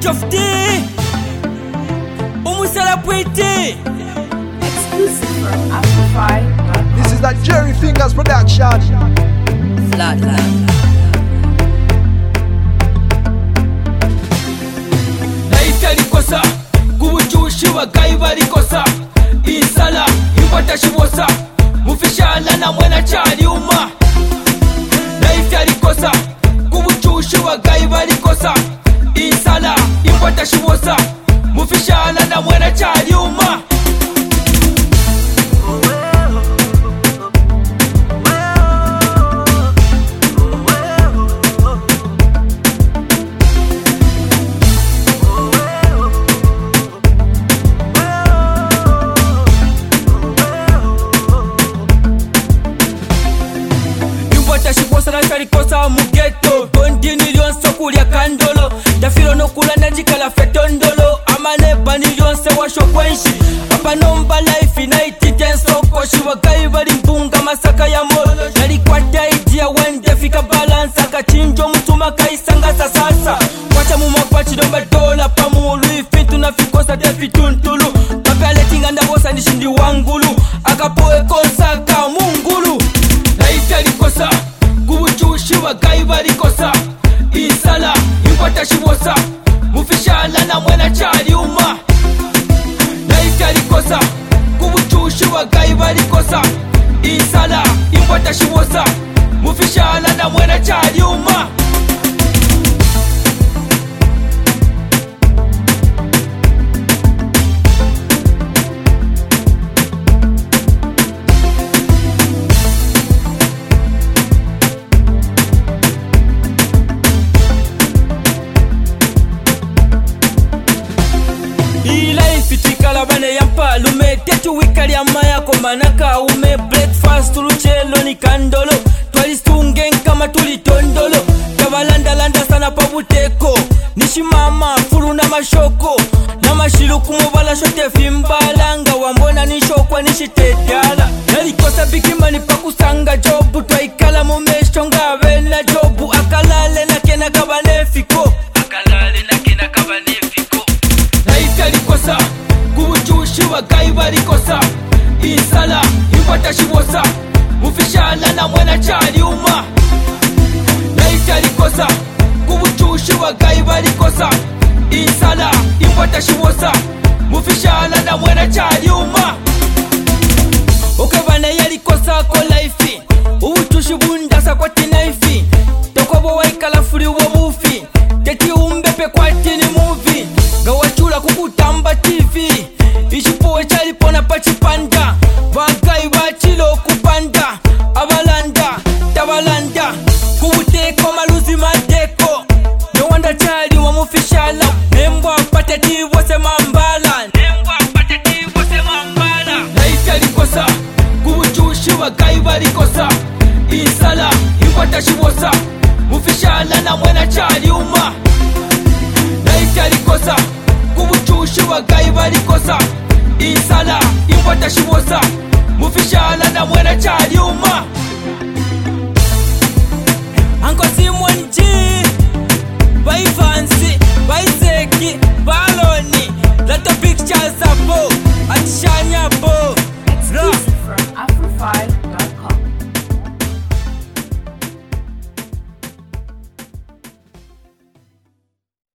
Softy Umusala Pwete Exclusive from Amplify. This is that Jerry Fingers production. Flatland Naita likosa Kubuchushi wa gaiba likosa Insala Iwata shibosa Mufishala na mwena chali uma Naita likosa Kubuchushi wa gaiba likosa Insala Iwata shibosa Mufishala na mwena chali uma Kosa mugeto Bondi nilionse kulya kandolo Dafilo nokula najikala fetondolo Amane banilionse washo kwenshi Apa nomba life inaiti tenso koshi Wagai bali mpunga masaka ya molo Nalikwata idea wende fika balance Akachinjo mutuma kaisanga sasasa Kwacha mumakwachi domba dola pamulu Ifintu na fikosa defi tuntulu Kapya tinga ndabosa nishindi wangulu Akapoe kosa ka mungulu Naita likosa Kubuchushi wa gaiba likosa Insala Iwata shibosa Mufishala na mwena chali uma Naita likosa Kubuchushi wa gaiba likosa Insala Iwata shibosa Mufishala na mwena chali uma Fitikala bane yampalume Tetu wikali amaya komanaka ume Breakfast tuluchelo ni kandolo Twalistunge nkama tulitondolo Tabalanda landa sana pabuteko Nishimama furu na mashoko Na mashilu kumubala shote fimbalanga Wambona nishokwa nishitetala Nalikosa bikima nipakusanga jobu Twaikala mumeshonga vena jobu Akalale na kena kabanefiko Akalale na kena kabanefiko Naita likosa Kubuchushi wa gaiba likosa Insala Iwata shibosa Mufishala na mwena chali uma Naita likosa Kubuchushi wa gaiba likosa Insala Iwata shibosa Mufishala na mwena chali uma Okebana yalikosa ko life Ubuchushi bundasa kwa tinaifi Tokobo waikala furi wabufi Teti umbepe kwa tini movie Gawachula kukutamba TV Ishipowe chalipona pachipanda Wagai bachilo kupanda Abalanda, tabalanda Kubuteko maluzi madeko Nyewanda chali wa mufishala Nembwa pateti wose mambala Nembwa pateti wose mambala Naita likosa Kubuchushi wa gaiba likosa Insala Iwata shibosa Mufishala na mwena chali uma Naita likosa Kubuchushi wa gaiba likosa Insala Iwata shibosa Mufishala na mwena chali uma